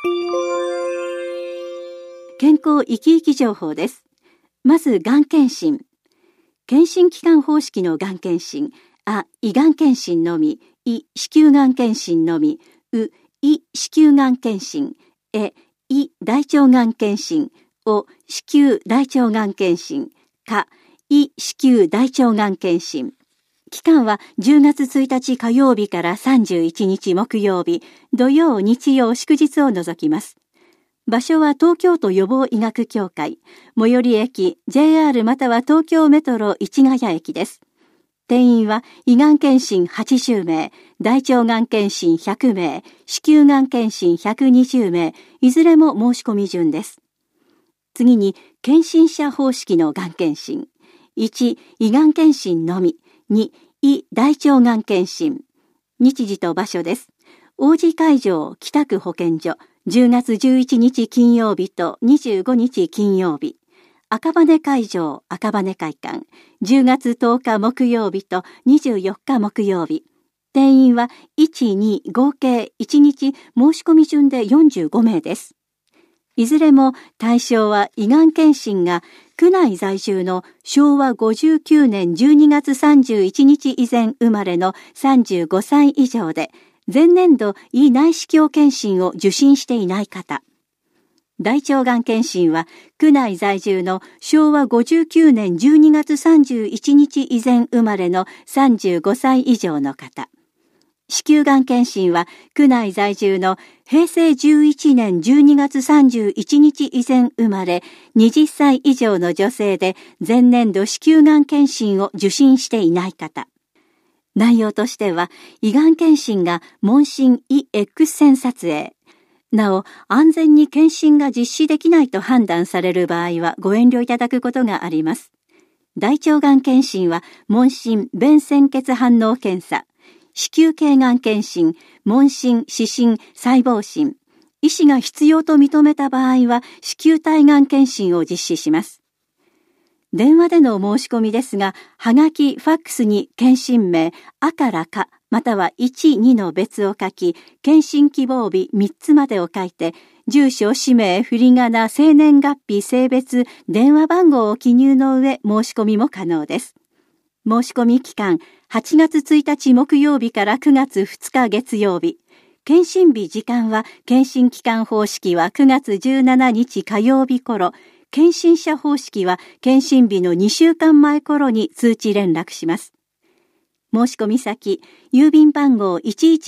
健康生き生き情報です。まず、がん検診。検診機関方式のがん検診。胃がん検診のみ。子宮がん検診のみ。胃子宮がん検診。胃大腸がん検診。子宮大腸がん検診。胃子宮大腸がん検診。期間は10月1日火曜日から31日木曜日、土曜、日曜、祝日を除きます。場所は東京都予防医学協会、最寄り駅、JR または東京メトロ市ヶ谷駅です。定員は胃がん検診80名、大腸がん検診100名、子宮がん検診120名、いずれも申し込み順です。次に、検診者方式のがん検診。1、胃がん検診のみ。2、胃大腸がん検診。日時と場所です。王子会場北区保健所、10月11日金曜日と25日金曜日。赤羽会場赤羽会館、10月10日木曜日と24日木曜日。定員は1、2合計1日申し込み順で45名です。いずれも対象は胃がん検診が区内在住の昭和59年12月31日以前生まれの35歳以上で、前年度胃内視鏡検診を受診していない方。大腸がん検診は区内在住の昭和59年12月31日以前生まれの35歳以上の方。子宮がん検診は区内在住の平成11年12月31日以前生まれ20歳以上の女性で前年度子宮がん検診を受診していない方。内容としては、胃がん検診が問診胃 X 線撮影。なお、安全に検診が実施できないと判断される場合はご遠慮いただくことがあります。大腸がん検診は問診便潜血反応検査。子宮頸がん検診、問診視診細胞診。医師が必要と認めた場合は子宮体がん検診を実施します。電話での申し込みですが、はがき、ファックスに検診名、あからか、または1、2の別を書き、検診希望日3つまでを書いて、住所、氏名、振り仮名、生年月日、性別、電話番号を記入の上、申し込みも可能です。申し込み期間、8月1日木曜日から9月2日月曜日。検診日時間は、検診期間方式は9月17日火曜日頃、検診者方式は検診日の2週間前頃に通知連絡します。申し込み先、郵便番号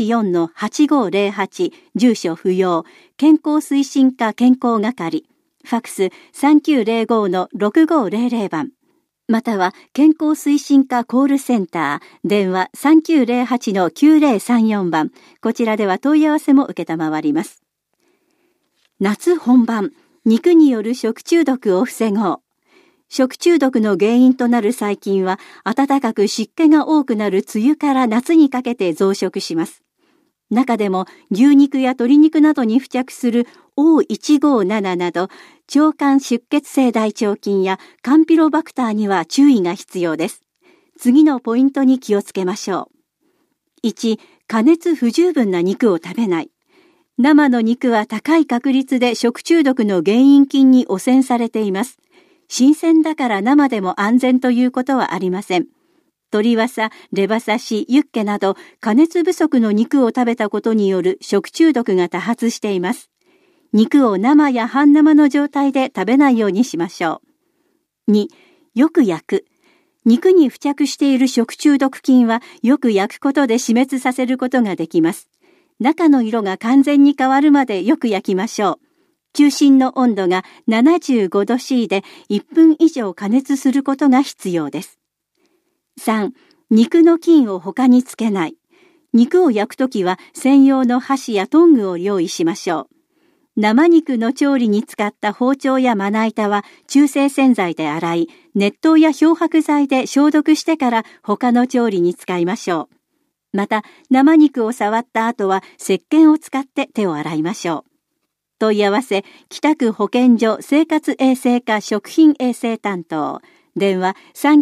114-8508、住所不要、健康推進課健康係、ファックス 3905-6500 番、または健康推進課コールセンター、電話 3908-9034 番、こちらでは問い合わせも受けたまわります。夏本番、肉による食中毒を防ごう。食中毒の原因となる細菌は、暖かく湿気が多くなる梅雨から夏にかけて増殖します。中でも、牛肉や鶏肉などに付着する O157 など、腸管出血性大腸菌やカンピロバクターには注意が必要です。次のポイントに気をつけましょう。1、加熱不十分な肉を食べない。生の肉は高い確率で食中毒の原因菌に汚染されています。新鮮だから生でも安全ということはありません。鶏わさ、レバ刺し、ユッケなど加熱不足の肉を食べたことによる食中毒が多発しています。肉を生や半生の状態で食べないようにしましょう。2、よく焼く。肉に付着している食中毒菌はよく焼くことで死滅させることができます。中の色が完全に変わるまでよく焼きましょう。中心の温度が75度 C で1分以上加熱することが必要です。3、肉の菌を他につけない。肉を焼くときは専用の箸やトングを用意しましょう。生肉の調理に使った包丁やまな板は中性洗剤で洗い、熱湯や漂白剤で消毒してから他の調理に使いましょう。また、生肉を触った後は石鹸を使って手を洗いましょう。問い合わせ、北区保健所生活衛生課食品衛生担当、電話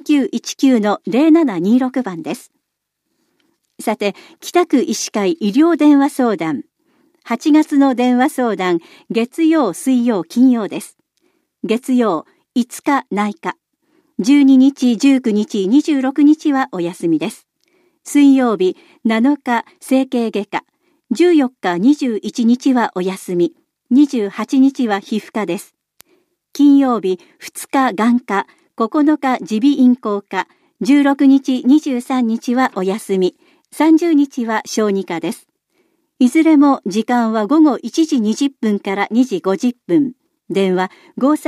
3919-0726 番です。さて、北区医師会医療電話相談。 8月の電話相談、月曜、水曜、金曜です。月曜、5日内科。12日、19日、26日はお休みです。水曜日、7日、整形外科。14日、21日はお休み。28日は皮膚科です。金曜日、2日眼科。9日、耳鼻咽喉科。16日、23日はお休み。30日は小児科です。いずれも時間は午後1時20分から2時50分。電話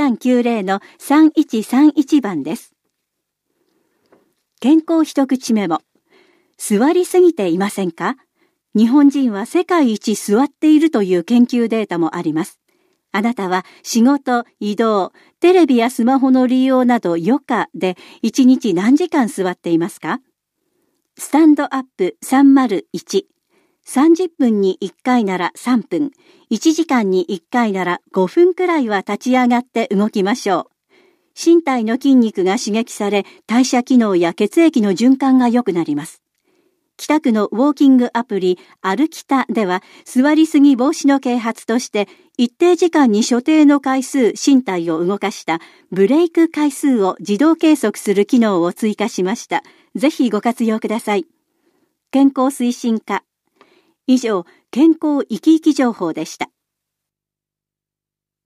5390-3131番です。健康一口メモ。座りすぎていませんか？日本人は世界一座っているという研究データもあります。あなたは仕事、移動、テレビやスマホの利用など余暇で1日何時間座っていますか？スタンドアップ301。30分に1回なら3分、1時間に1回なら5分くらいは立ち上がって動きましょう。身体の筋肉が刺激され、代謝機能や血液の循環が良くなります。北区のウォーキングアプリ歩きたでは、座りすぎ防止の啓発として、一定時間に所定の回数身体を動かしたブレイク回数を自動計測する機能を追加しました。ぜひご活用ください。健康推進課。以上、健康生き生き情報でした。